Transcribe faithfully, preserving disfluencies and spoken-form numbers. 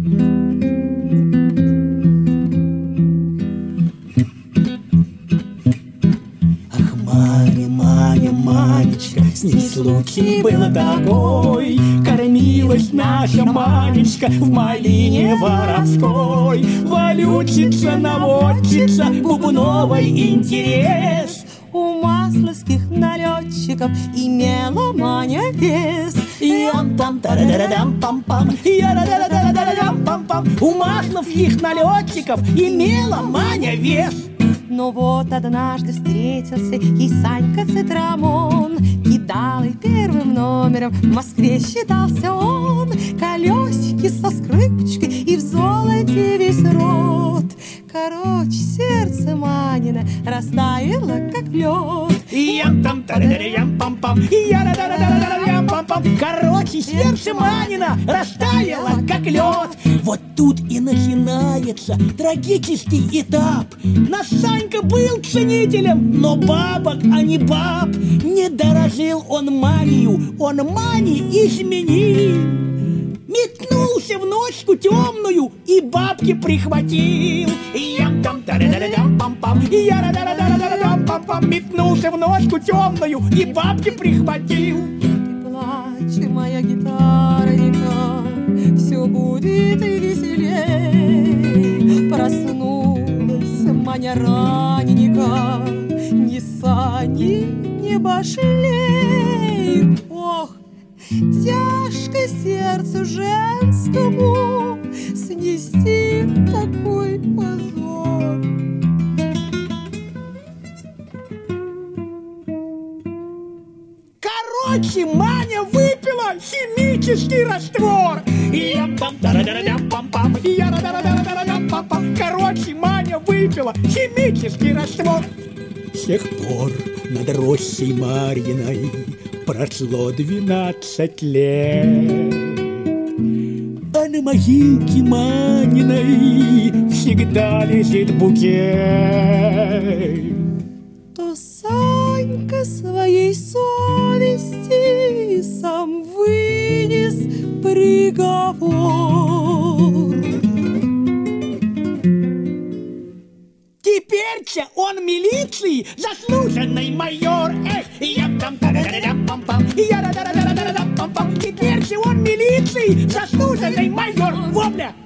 Ах, Маня, Маня, Манечка, с ней случай был такой. Кормилась наша Манечка в малине воровской. Валютица, наводчица, бубновой интерес. У масловских налетчиков имела Маня вес. Ям-пам-тара-дам-пам-пам, яра-дара-дара-дам-пам-пам. У масловских налетчиков имела Маня вес. Но вот однажды встретился ей Санька Цитрамон. Кидалой первым номером в Москве считался он. Колесики со скрипочкой и в золоте весь рот. Короче, сердце Манина растаяло, как лед. Ям-там-тара-дара-ям-пам-пам, яра-дара-дара-дара-ям-пам-пам. Короче, сердце Манина растаяло, как лед. Вот тут и начинается трагический этап. Наш Санька был ценителем, но бабок, а не баб. Не дорожил он Манию, он Мани изменил. Метнулся в ночку темную и бабки прихватил. Ям-там-тара-дара-дам-пам-пам, яра-дара-дара-дара-дам-пам-пам. Метнулся в ночку темную и бабки прихватил. Плачь, моя гитарника, все будет и веселей. Проснулась Маня раненька, ни сани, ни башелей. Ох, тяжко сердцу женскому снести такой позор. Короче, Маня выпила химический раствор. Ям-там-тара-дара-дам-пам-пам, яра-дара-дара-дара-дам-пам-пам. Короче, Маня выпила химический раствор. С тех пор над рощей Марьиной прошло двенадцать лет. А на могилке Маниной всегда лежит букет. То Санька своей совести сам вынес приговор. Теперь-то он милиции заслуженный майор. Эх, ям-там-тара-дара-дам-пам-пам, яра-дара-дара-дара-дам-пам-пам. Теперь-то он милиции заслуженный майор. Вовля!